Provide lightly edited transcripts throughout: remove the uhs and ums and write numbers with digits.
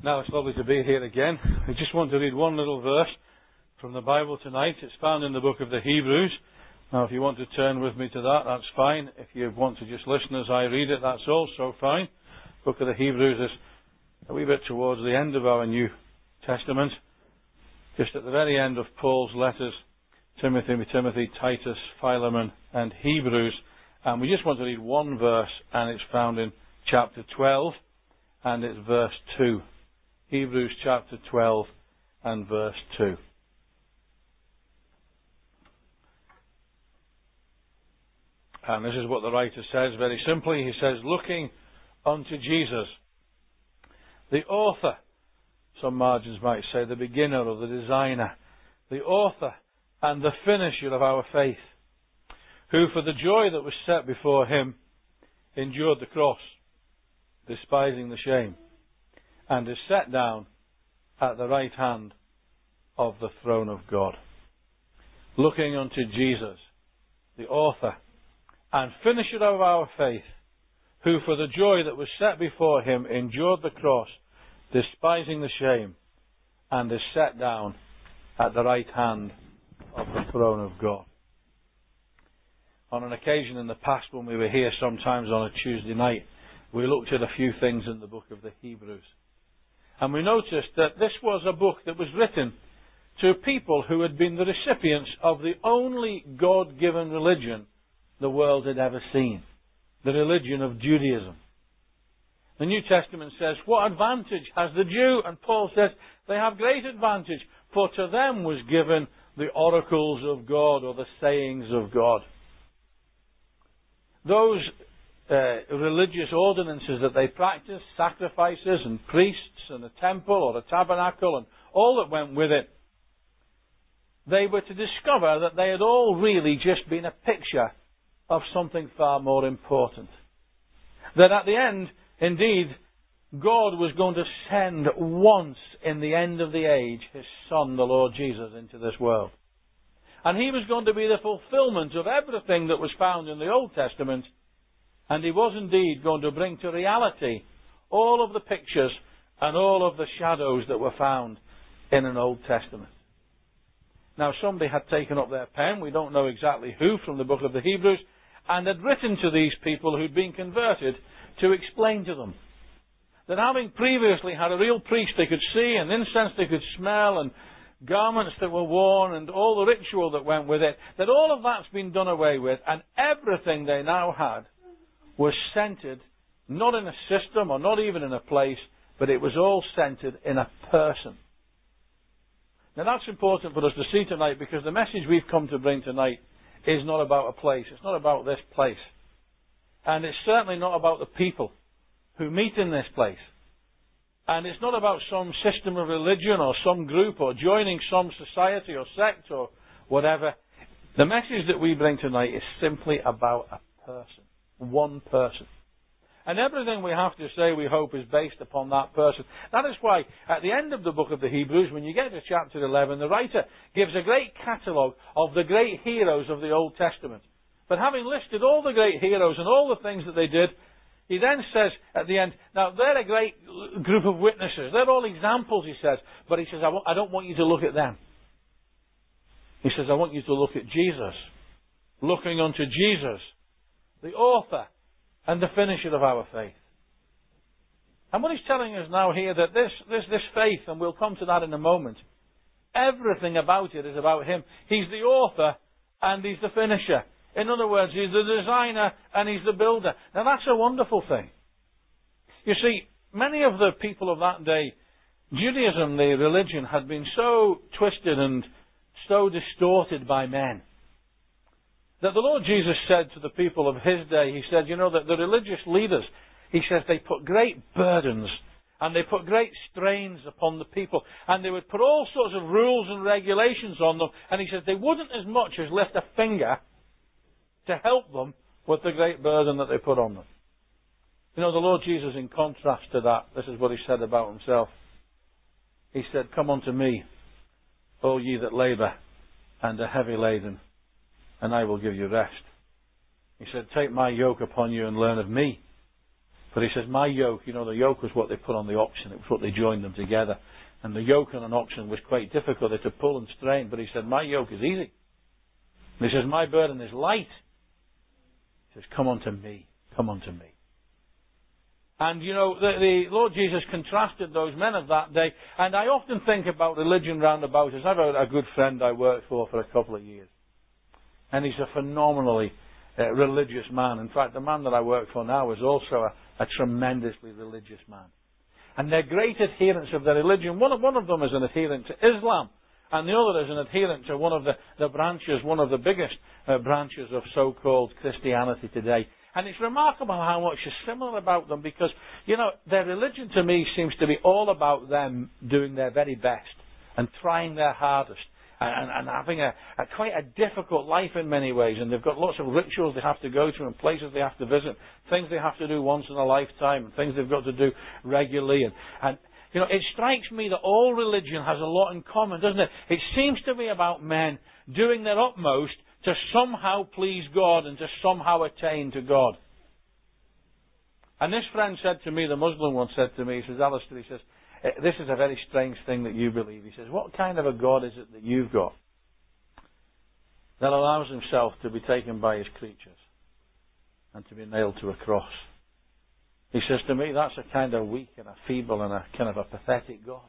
Now it's lovely to be here again. I just want to read one little verse from the Bible tonight. It's found in the book of the Hebrews. Now if you want to turn with me to that, that's fine. If you want to just listen as I read it, that's also fine. Book of the Hebrews is a wee bit towards the end of our New Testament. Just at the very end of Paul's letters, Timothy, Titus, Philemon and Hebrews. And we just want to read one verse, and it's found in chapter 12, and it's verse 2. Hebrews chapter 12 and verse 2. And this is what the writer says very simply. He says, looking unto Jesus, the author, some margins might say the beginner or the designer, the author and the finisher of our faith, who for the joy that was set before him endured the cross, despising the shame, and is set down at the right hand of the throne of God. Looking unto Jesus, the author and finisher of our faith, who for the joy that was set before him endured the cross, despising the shame, and is set down at the right hand of the throne of God. On an occasion in the past when we were here, sometimes on a Tuesday night, we looked at a few things in the book of the Hebrews. And we noticed that this was a book that was written to people who had been the recipients of the only God-given religion the world had ever seen, the religion of Judaism. The New Testament says, what advantage has the Jew? And Paul says, they have great advantage, for to them was given the oracles of God, or the sayings of God. Those religious ordinances that they practiced, sacrifices and priests and a temple or a tabernacle and all that went with it, they were to discover that they had all really just been a picture of something far more important. That at the end, indeed, God was going to send once in the end of the age His Son, the Lord Jesus, into this world. And He was going to be the fulfillment of everything that was found in the Old Testament. And He was indeed going to bring to reality all of the pictures and all of the shadows that were found in an Old Testament. Now somebody had taken up their pen, we don't know exactly who, from the book of the Hebrews, and had written to these people who'd been converted to explain to them that having previously had a real priest they could see, and incense they could smell, and garments that were worn, and all the ritual that went with it, that all of that's been done away with, and everything they now had was centered not in a system or not even in a place, but it was all centered in a person. Now that's important for us to see tonight, because the message we've come to bring tonight is not about a place. It's not about this place. And it's certainly not about the people who meet in this place. And it's not about some system of religion or some group or joining some society or sect or whatever. The message that we bring tonight is simply about a person. One person. And everything we have to say, we hope, is based upon that person. That is why, at the end of the book of the Hebrews, when you get to chapter 11, the writer gives a great catalogue of the great heroes of the Old Testament. But having listed all the great heroes and all the things that they did, he then says at the end, now they're a great group of witnesses. They're all examples, he says. But he says, I don't want you to look at them. He says, I want you to look at Jesus. Looking unto Jesus, the author and the finisher of our faith. And what he's telling us now here, that this faith, and we'll come to that in a moment, everything about it is about Him. He's the author and He's the finisher. In other words, He's the designer and He's the builder. Now that's a wonderful thing. You see, many of the people of that day, Judaism, the religion, had been so twisted and so distorted by men, that the Lord Jesus said to the people of His day, He said, you know, that the religious leaders, He says, they put great burdens and they put great strains upon the people, and they would put all sorts of rules and regulations on them, and He says they wouldn't as much as lift a finger to help them with the great burden that they put on them. You know, the Lord Jesus, in contrast to that, this is what He said about Himself. He said, come unto me, all ye that labour and are heavy laden, and I will give you rest. He said, take my yoke upon you and learn of me, But he says, my yoke, the yoke was what they put on the oxen. It was what they joined them together. And the yoke on an oxen was quite difficult to pull and strain. But he said, my yoke is easy. And he says, my burden is light. He says, come unto me. Come unto me. And, the Lord Jesus contrasted those men of that day. And I often think about religion round about us. I've a good friend I worked for a couple of years. And he's a phenomenally religious man. In fact, the man that I work for now is also a tremendously religious man. And they're great adherents of their religion. One of them is an adherent to Islam. And the other is an adherent to one of the branches, one of the biggest branches of so-called Christianity today. And it's remarkable how much is similar about them because, their religion to me seems to be all about them doing their very best and trying their hardest and having quite a difficult life in many ways. And they've got lots of rituals they have to go to and places they have to visit, things they have to do once in a lifetime and things they've got to do regularly. And it strikes me that all religion has a lot in common, doesn't it? It seems to be about men doing their utmost to somehow please God and to somehow attain to God. And this friend said to me, the Muslim one said to me, he says, Alistair, he says, this is a very strange thing that you believe. He says, what kind of a God is it that you've got that allows himself to be taken by his creatures and to be nailed to a cross? He says to me, that's a kind of weak and a feeble and a kind of a pathetic God.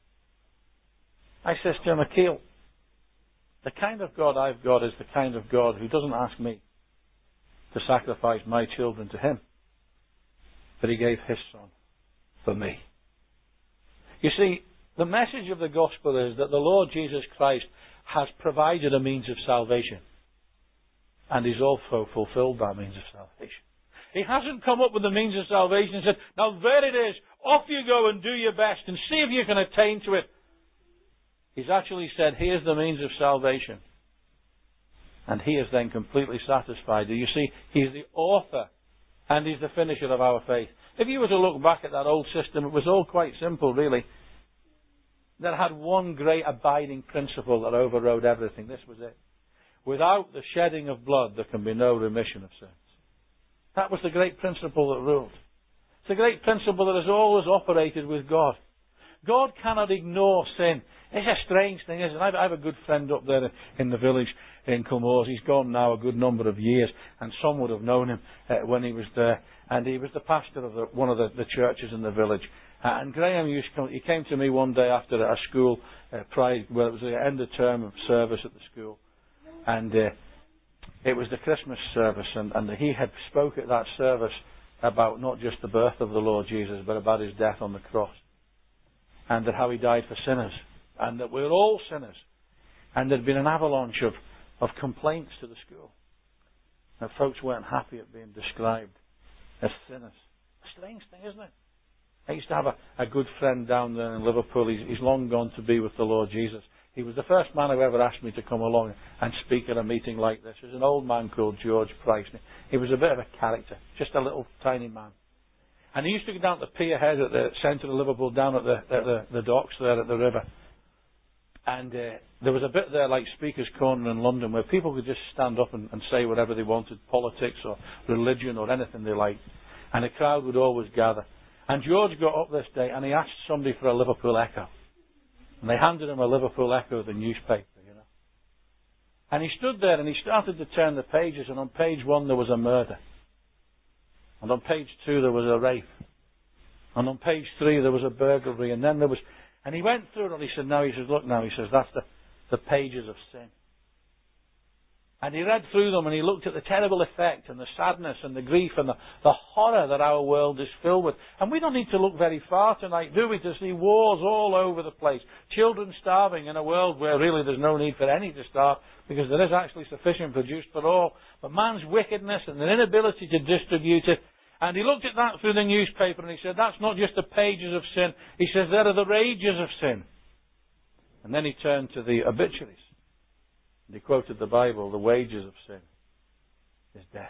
I says to him, Akil, the kind of God I've got is the kind of God who doesn't ask me to sacrifice my children to him, but he gave his son for me. You see, the message of the gospel is that the Lord Jesus Christ has provided a means of salvation, and he's also fulfilled that means of salvation. He hasn't come up with the means of salvation and said, now there it is, off you go and do your best and see if you can attain to it. He's actually said, here's the means of salvation. And he is then completely satisfied. Do you see? He's the author and he's the finisher of our faith. If you were to look back at that old system, it was all quite simple, really. That had one great abiding principle that overrode everything. This was it. Without the shedding of blood, there can be no remission of sins. That was the great principle that ruled. It's a great principle that has always operated with God. God cannot ignore sin. It's a strange thing, isn't it? I have a good friend up there in the village in Culmores. He's gone now a good number of years, and some would have known him when he was there. And he was the pastor of one of the churches in the village. And Graham he came to me one day after a school pride, well, it was the end of term of service at the school, and it was the Christmas service, and he had spoke at that service about not just the birth of the Lord Jesus, but about his death on the cross, and that how he died for sinners, and that we're all sinners, and there'd been an avalanche of complaints to the school, that folks weren't happy at being described as sinners. A strange thing, isn't it? I used to have a good friend down there in Liverpool. He's long gone to be with the Lord Jesus. He was the first man who ever asked me to come along and speak at a meeting like this. There's an old man called George Price. He was a bit of a character, just a little tiny man. And he used to go down to Pier Head at the centre of Liverpool, down at the docks there at the river. And there was a bit there like Speaker's Corner in London where people could just stand up and say whatever they wanted, politics or religion or anything they liked. And a crowd would always gather. And George got up this day and he asked somebody for a Liverpool Echo. And they handed him a Liverpool Echo, the newspaper, And he stood there and he started to turn the pages, and on page 1 there was a murder. And on page 2 there was a rape. And on page 3 there was a burglary. And then there was... And he went through it and he said, that's the pages of sin. And he read through them and he looked at the terrible effect and the sadness and the grief and the horror that our world is filled with. And we don't need to look very far tonight, do we, to see wars all over the place. Children starving in a world where really there's no need for any to starve because there is actually sufficient produced for all. But man's wickedness and the inability to distribute it. And he looked at that through the newspaper and he said, that's not just the pages of sin. He says, there are the rages of sin. And then he turned to the obituaries. And he quoted the Bible, the wages of sin is death.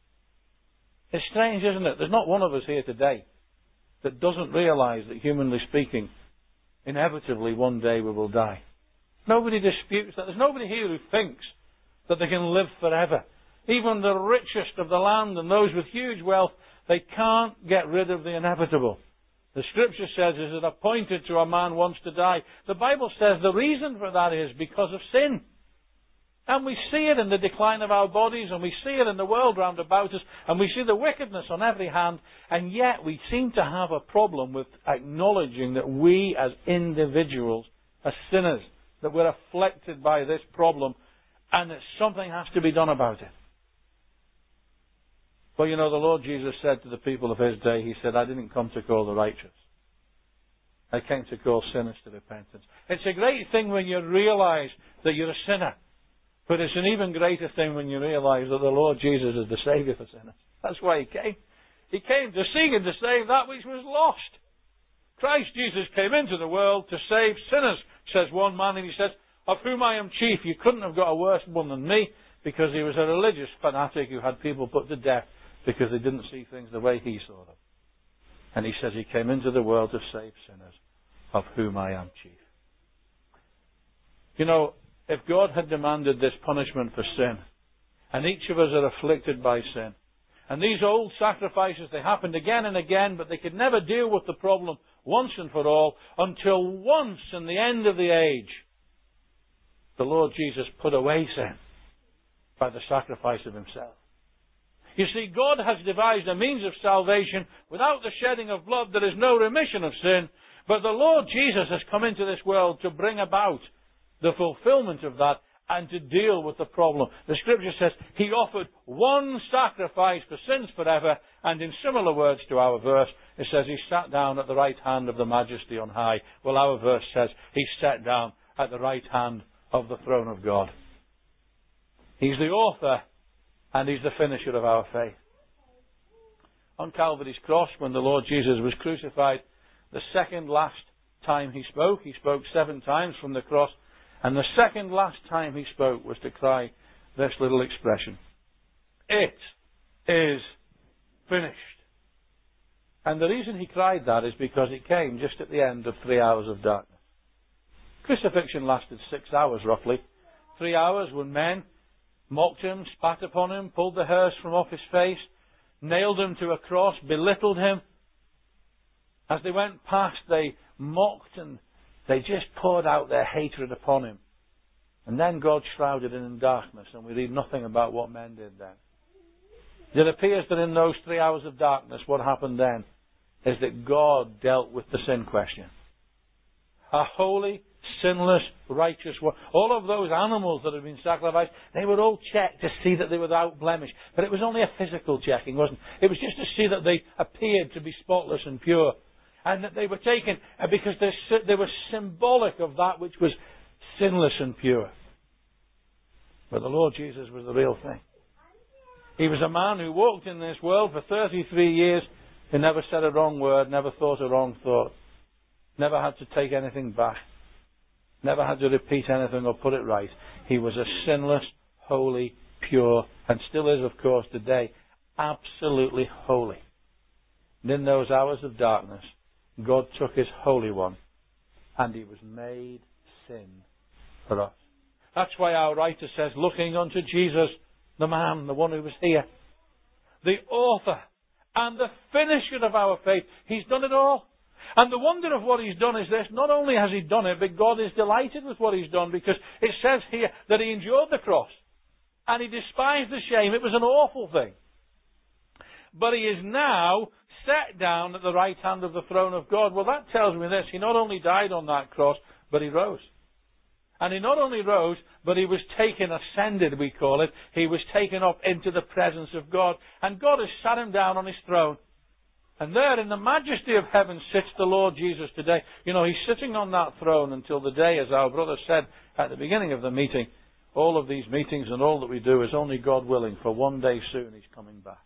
It's strange, isn't it? There's not one of us here today that doesn't realise that, humanly speaking, inevitably one day we will die. Nobody disputes that. There's nobody here who thinks that they can live forever. Even the richest of the land and those with huge wealth, They can't get rid of the inevitable. The Scripture says, is it appointed to a man once to die? The Bible says the reason for that is because of sin. And we see it in the decline of our bodies, and we see it in the world round about us, and we see the wickedness on every hand, and yet we seem to have a problem with acknowledging that we as individuals are sinners, that we're afflicted by this problem, and that something has to be done about it. Well, you know, the Lord Jesus said to the people of His day, He said, I didn't come to call the righteous. I came to call sinners to repentance. It's a great thing when you realize that you're a sinner. But it's an even greater thing when you realize that the Lord Jesus is the Saviour for sinners. That's why He came. He came to seek and to save that which was lost. Christ Jesus came into the world to save sinners, says one man, and he says, of whom I am chief. You couldn't have got a worse one than me, because he was a religious fanatic who had people put to death because they didn't see things the way he saw them. And he says he came into the world to save sinners, of whom I am chief. You know, if God had demanded this punishment for sin, and each of us are afflicted by sin, and these old sacrifices, they happened again and again, but they could never deal with the problem once and for all, until once in the end of the age, the Lord Jesus put away sin by the sacrifice of Himself. You see, God has devised a means of salvation. Without the shedding of blood, there is no remission of sin. But the Lord Jesus has come into this world to bring about the fulfillment of that and to deal with the problem. The Scripture says He offered one sacrifice for sins forever, and in similar words to our verse, it says He sat down at the right hand of the Majesty on high. Well, our verse says He sat down at the right hand of the throne of God. He's the author and He's the finisher of our faith. On Calvary's cross, when the Lord Jesus was crucified, the second last time He spoke 7 times from the cross, and the second last time He spoke was to cry this little expression: it is finished. And the reason He cried that is because it came just at the end of 3 hours of darkness. Crucifixion lasted 6 hours roughly. 3 hours when men mocked Him, spat upon Him, pulled the hairs from off His face, nailed Him to a cross, belittled Him. As they went past, they mocked and they just poured out their hatred upon Him. And then God shrouded Him in darkness, and we read nothing about what men did then. It appears that in those 3 hours of darkness, what happened then is that God dealt with the sin question. A holy, sinless, righteous one. All of those animals that had been sacrificed, they were all checked to see that they were without blemish. But it was only a physical checking, wasn't it? It was just to see that they appeared to be spotless and pure. And that they were taken because they were symbolic of that which was sinless and pure. But the Lord Jesus was the real thing. He was a man who walked in this world for 33 years, who never said a wrong word, never thought a wrong thought, never had to take anything back, never had to repeat anything or put it right. He was a sinless, holy, pure, and still is, of course, today, absolutely holy. And in those hours of darkness, God took His Holy One and He was made sin for us. That's why our writer says, looking unto Jesus, the man, the one who was here, the author and the finisher of our faith. He's done it all. And the wonder of what He's done is this: not only has He done it, but God is delighted with what He's done, because it says here that He endured the cross and He despised the shame. It was an awful thing. But He is now set down at the right hand of the throne of God. Well, that tells me this: He not only died on that cross, but He rose. And He not only rose, but He was taken, ascended we call it. He was taken up into the presence of God. And God has sat Him down on His throne. And there in the majesty of heaven sits the Lord Jesus today. You know, He's sitting on that throne until the day, as our brother said at the beginning of the meeting, all of these meetings and all that we do is only God willing, for one day soon He's coming back.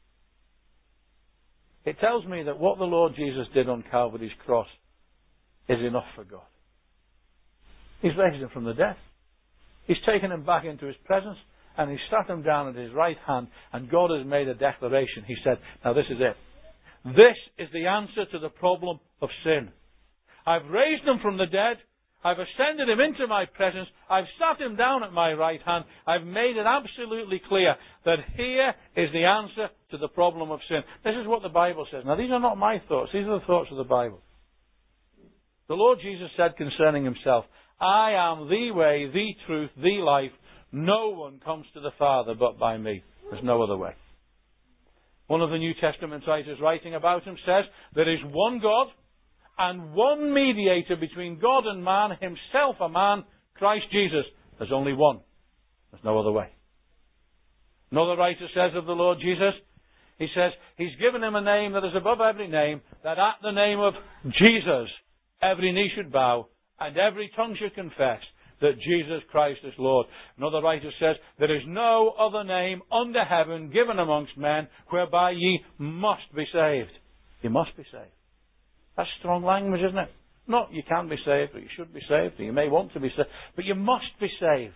It tells me that what the Lord Jesus did on Calvary's cross is enough for God. He's raised Him from the dead. He's taken Him back into His presence, and He's sat Him down at His right hand, and God has made a declaration. He said, now this is it. This is the answer to the problem of sin. I've raised Him from the dead. I've ascended Him into my presence. I've sat Him down at my right hand. I've made it absolutely clear that here is the answer to the problem of sin. This is what the Bible says. Now, these are not my thoughts. These are the thoughts of the Bible. The Lord Jesus said concerning himself, I am the way, the truth, the life. No one comes to the Father but by me. There's no other way. One of the New Testament writers writing about him says, there is one God and one mediator between God and man, himself a man, Christ Jesus. There's only one. There's no other way. Another writer says of the Lord Jesus, he says, he's given him a name that is above every name, that at the name of Jesus every knee should bow and every tongue should confess that Jesus Christ is Lord. Another writer says, there is no other name under heaven given amongst men whereby ye must be saved. You must be saved. That's strong language, isn't it? Not you can be saved, or you should be saved, or you may want to be saved, but you must be saved.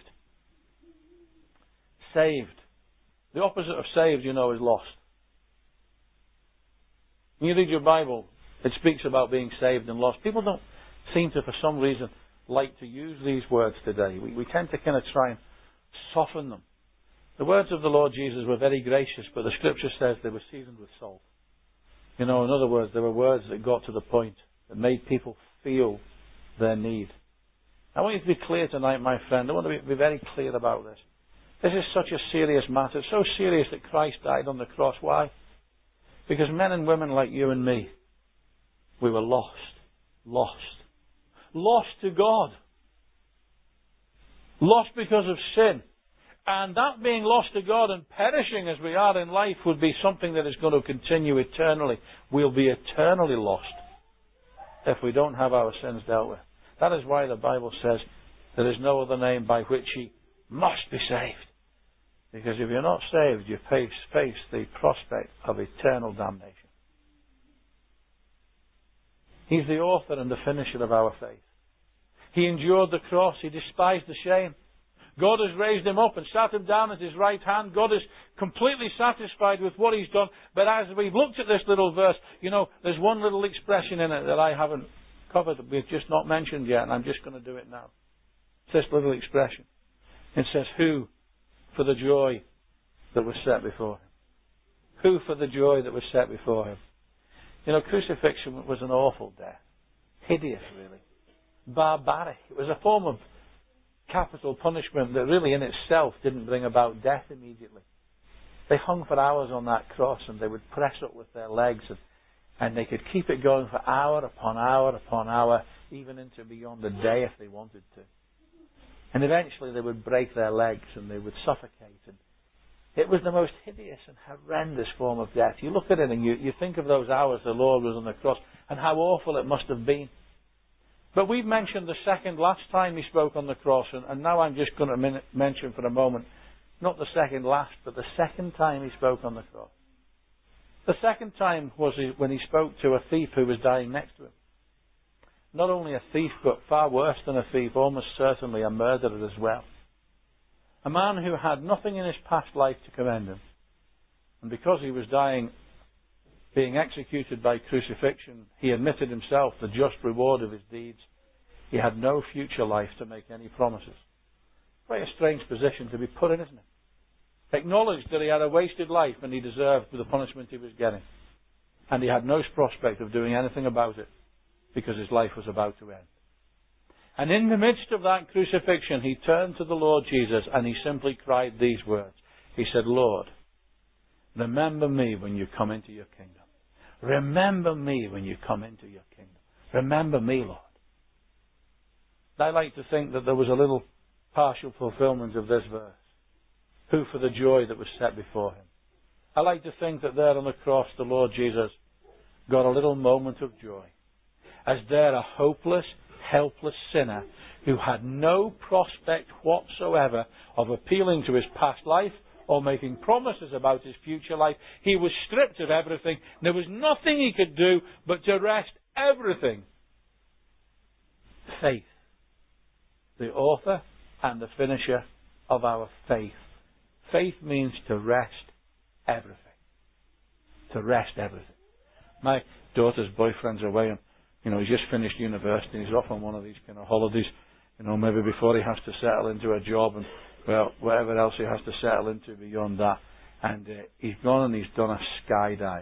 Saved. The opposite of saved, you know, is lost. When you read your Bible, it speaks about being saved and lost. People don't seem to, for some reason, like to use these words today. We tend to kind of try and soften them. The words of the Lord Jesus were very gracious, but the Scripture says they were seasoned with salt. You know, in other words, there were words that got to the point, that made people feel their need. I want you to be clear tonight, my friend. I want to be very clear about this. This is such a serious matter. It's so serious that Christ died on the cross. Why? Because men and women like you and me, we were lost. Lost to God. Lost because of sin. And that being lost to God and perishing as we are in life would be something that is going to continue eternally. We'll be eternally lost if we don't have our sins dealt with. That is why the Bible says there is no other name by which ye must be saved. Because if you're not saved, you face the prospect of eternal damnation. He's the author and the finisher of our faith. He endured the cross. He despised the shame. God has raised him up and sat him down at his right hand. God is completely satisfied with what he's done. But as we've looked at this little verse, you know, there's one little expression in it that I haven't covered, that we've just not mentioned yet, and I'm just going to do it now. It's this little expression. It says, who for the joy that was set before him. Who for the joy that was set before him. You know, crucifixion was an awful death. Hideous, really. Barbaric. It was a form of capital punishment that really in itself didn't bring about death immediately. They hung for hours on that cross and they would press up with their legs and they could keep it going for hour upon hour upon hour, even into beyond the day if they wanted to. And eventually they would break their legs and they would suffocate. And it was the most hideous and horrendous form of death. You look at it and you think of those hours the Lord was on the cross and how awful it must have been. But we've mentioned the second last time he spoke on the cross, and now I'm just going to mention for a moment, not the second last, but the second time he spoke on the cross. The second time was when he spoke to a thief who was dying next to him. Not only a thief, but far worse than a thief, almost certainly a murderer as well. A man who had nothing in his past life to commend him. And because he was dying, being executed by crucifixion, he admitted himself the just reward of his deeds. He had no future life to make any promises. Quite a strange position to be put in, isn't it? Acknowledged that he had a wasted life and he deserved the punishment he was getting. And he had no prospect of doing anything about it because his life was about to end. And in the midst of that crucifixion, he turned to the Lord Jesus and he simply cried these words. He said, Lord, remember me when you come into your kingdom. Remember me when you come into your kingdom. Remember me, Lord. I like to think that there was a little partial fulfillment of this verse. Who for the joy that was set before him. I like to think that there on the cross the Lord Jesus got a little moment of joy. As there a hopeless, helpless sinner who had no prospect whatsoever of appealing to his past life or making promises about his future life. He was stripped of everything. There was nothing he could do but to rest everything. Faith. The author and the finisher of our faith. Faith means to rest everything. To rest everything. My daughter's boyfriend's away and, he's just finished university and he's off on one of these kind of holidays, maybe before he has to settle into a job and, whatever else he has to settle into beyond that. And he's gone and he's done a skydive.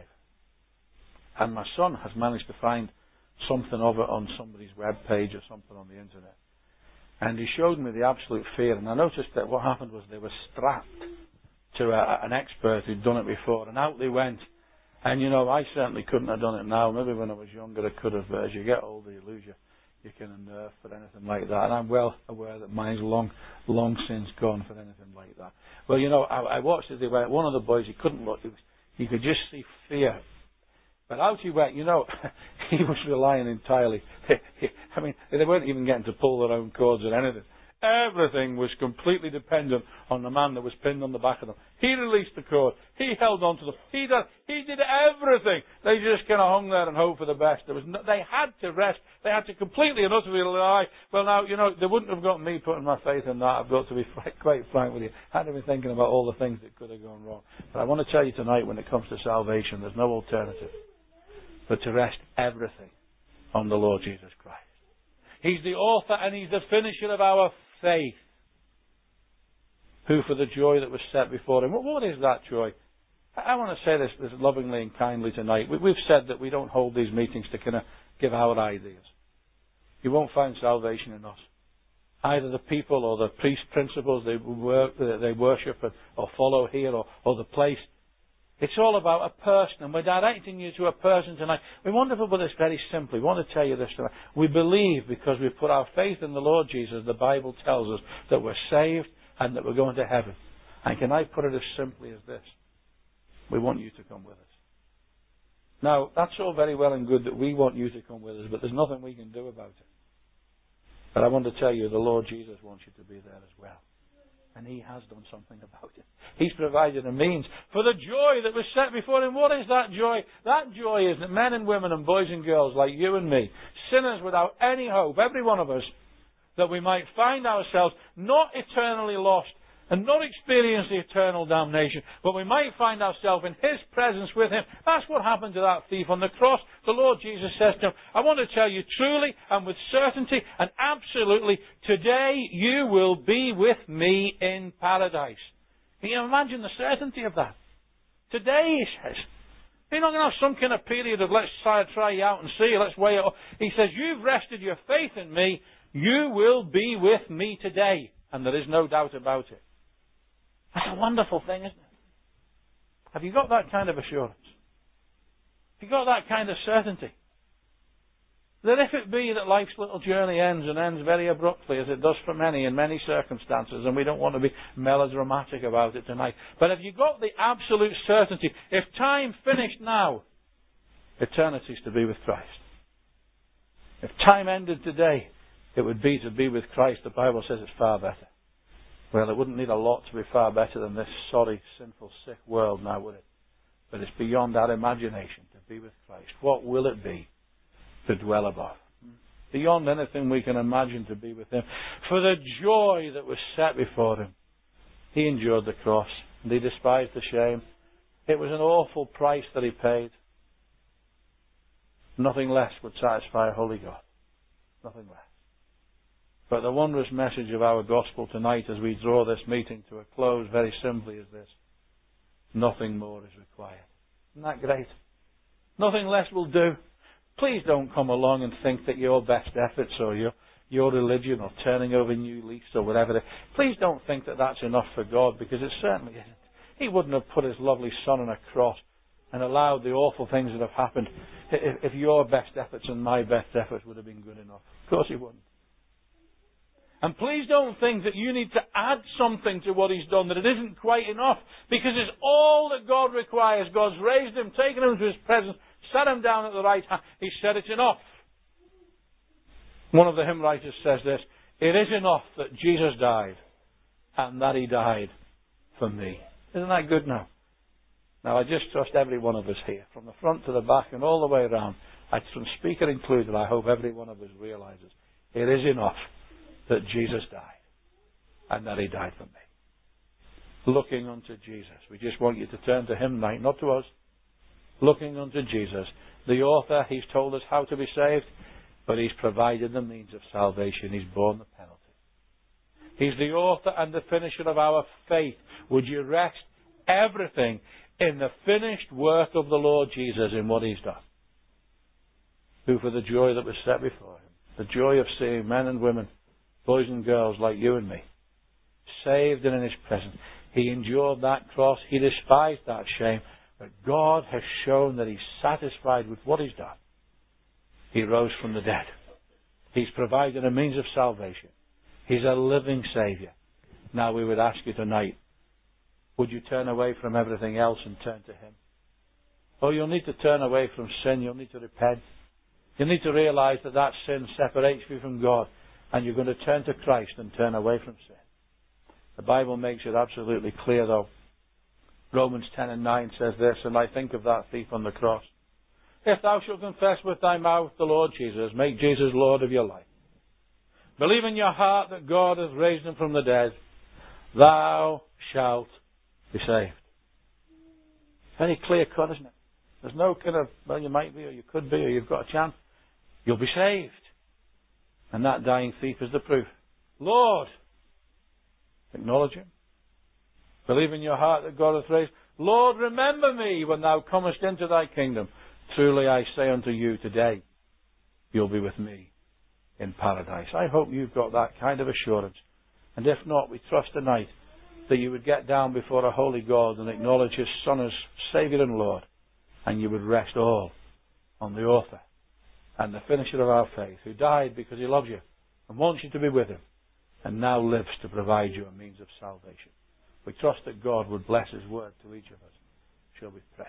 And my son has managed to find something of it on somebody's web page or something on the internet. And he showed me the absolute fear. And I noticed that what happened was they were strapped to an expert who'd done it before. And out they went. And, you know, I certainly couldn't have done it now. Maybe when I was younger I could have. But as you get older, you lose your kind of nerve for anything like that. And I'm well aware that mine's long since gone for anything like that. Well, you know, I watched as they went. One of the boys, he couldn't look. You could just see fear. But out he went, you know, he was relying entirely. I mean, they weren't even getting to pull their own cords or anything. Everything was completely dependent on the man that was pinned on the back of them. He released the cord. He held on to them. He did everything. They just kind of hung there and hoped for the best. They had to rest. They had to completely and utterly rely. Well, now, you know, they wouldn't have got me putting my faith in that. I've got to be quite frank with you. I hadn't been thinking about all the things that could have gone wrong. But I want to tell you tonight, when it comes to salvation, there's no alternative but to rest everything on the Lord Jesus Christ. He's the author and He's the finisher of our faith, who for the joy that was set before Him. What is that joy? I want to say this lovingly and kindly tonight. We've said that we don't hold these meetings to kind of give our ideas. You won't find salvation in us. Either the people or the priest principles they worship or follow here or the place. It's all about a person, and we're directing you to a person tonight. We want to put this very simply. We want to tell you this tonight. We believe, because we put our faith in the Lord Jesus, the Bible tells us that we're saved and that we're going to heaven. And can I put it as simply as this? We want you to come with us. Now, that's all very well and good that we want you to come with us, but there's nothing we can do about it. But I want to tell you, the Lord Jesus wants you to be there as well. And He has done something about it. He's provided a means for the joy that was set before Him. What is that joy? That joy is that men and women and boys and girls like you and me, sinners without any hope, every one of us, that we might find ourselves not eternally lost and not experience the eternal damnation, but we might find ourselves in His presence with Him. That's what happened to that thief on the cross. The Lord Jesus says to him, I want to tell you truly and with certainty and absolutely, today you will be with me in paradise. Can you imagine the certainty of that? Today, He says. You're not going to have some kind of period of let's try you out and see, let's weigh it up. He says, you've rested your faith in me, you will be with me today. And there is no doubt about it. That's a wonderful thing, isn't it? Have you got that kind of assurance? Have you got that kind of certainty? That if it be that life's little journey ends and ends very abruptly, as it does for many in many circumstances, and we don't want to be melodramatic about it tonight, but have you got the absolute certainty, if time finished now, eternity's to be with Christ. If time ended today, it would be to be with Christ. The Bible says it's far better. Well, it wouldn't need a lot to be far better than this sorry, sinful, sick world now, would it? But it's beyond our imagination to be with Christ. What will it be to dwell above? Beyond anything we can imagine to be with Him. For the joy that was set before Him, He endured the cross and He despised the shame. It was an awful price that He paid. Nothing less would satisfy a holy God. Nothing less. But the wondrous message of our gospel tonight as we draw this meeting to a close very simply is this. Nothing more is required. Isn't that great? Nothing less will do. Please don't come along and think that your best efforts or your religion or turning over new leaves or whatever. Please don't think that that's enough for God, because it certainly isn't. He wouldn't have put His lovely Son on a cross and allowed the awful things that have happened if your best efforts and my best efforts would have been good enough. Of course He wouldn't. And please don't think that you need to add something to what He's done, that it isn't quite enough, because it's all that God requires. God's raised Him, taken Him to His presence, sat Him down at the right hand. He said it's enough. One of the hymn writers says this, it is enough that Jesus died and that He died for me. Isn't that good now? Now I just trust every one of us here, from the front to the back and all the way around, from speaker included, I hope every one of us realises it is enough that Jesus died and that He died for me. Looking unto Jesus. We just want you to turn to Him tonight, not to us. Looking unto Jesus. The author, He's told us how to be saved, but He's provided the means of salvation. He's borne the penalty. He's the author and the finisher of our faith. Would you rest everything in the finished work of the Lord Jesus in what He's done. Who, for the joy that was set before Him, the joy of seeing men and women, boys and girls like you and me, saved and in His presence, He endured that cross. He despised that shame. But God has shown that He's satisfied with what He's done. He rose from the dead. He's provided a means of salvation. He's a living Saviour. Now we would ask you tonight, would you turn away from everything else and turn to Him? Oh, you'll need to turn away from sin. You'll need to repent. You need to realize that that sin separates you from God, and you're going to turn to Christ and turn away from sin. The Bible makes it absolutely clear, though. Romans 10 and 9 says this, and I think of that thief on the cross. If thou shalt confess with thy mouth the Lord Jesus, make Jesus Lord of your life. Believe in your heart that God hath raised Him from the dead, thou shalt be saved. Very clear cut, isn't it? There's no kind of, well, you might be, or you could be, or you've got a chance. You'll be saved. And that dying thief is the proof. Lord, acknowledge Him. Believe in your heart that God hath raised. Lord, remember me when thou comest into thy kingdom. Truly I say unto you, today you'll be with me in paradise. I hope you've got that kind of assurance. And if not, we trust tonight that you would get down before a holy God and acknowledge His Son as Saviour and Lord. And you would rest all on the author and the finisher of our faith, who died because He loves you and wants you to be with Him, and now lives to provide you a means of salvation. We trust that God would bless His word to each of us. Shall we pray?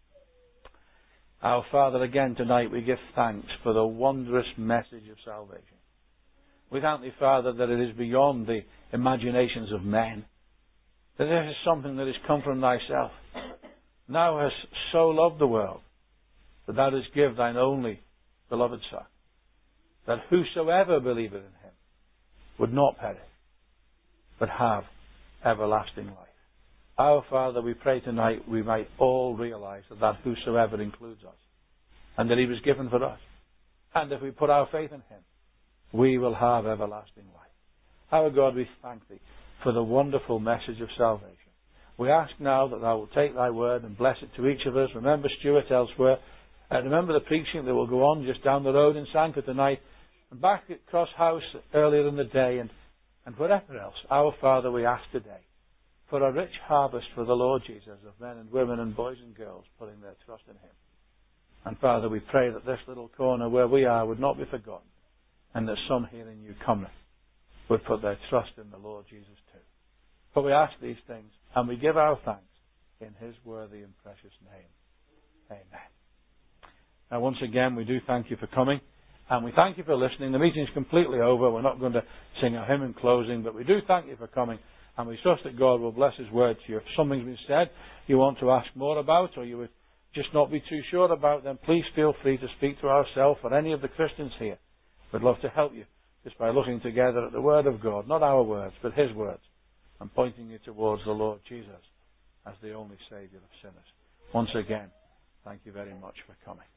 Our Father, again tonight we give thanks for the wondrous message of salvation. We thank Thee, Father, that it is beyond the imaginations of men, that this is something that has come from Thyself. Thou hast so loved the world that Thou didst give Thine only beloved Son, that whosoever believeth in Him would not perish, but have everlasting life. Our Father, we pray tonight we might all realize that whosoever includes us, and that He was given for us. And if we put our faith in Him, we will have everlasting life. Our God, we thank Thee for the wonderful message of salvation. We ask now that Thou will take Thy word and bless it to each of us. Remember Stuart elsewhere. Remember the preaching that will go on just down the road in Sanka tonight, and back at Cross House earlier in the day, and wherever else. Our Father, we ask today for a rich harvest for the Lord Jesus of men and women and boys and girls putting their trust in Him. And Father, we pray that this little corner where we are would not be forgotten, and that some here in Newcomer would put their trust in the Lord Jesus too. For we ask these things, and we give our thanks in His worthy and precious name. Amen. Now once again, we do thank you for coming, and we thank you for listening. The meeting is completely over. We're not going to sing a hymn in closing, but we do thank you for coming, and we trust that God will bless His word to you. If something's been said you want to ask more about, or you would just not be too sure about, then please feel free to speak to ourselves or any of the Christians here. We'd love to help you just by looking together at the Word of God, not our words, but His words, and pointing you towards the Lord Jesus as the only Saviour of sinners. Once again, thank you very much for coming.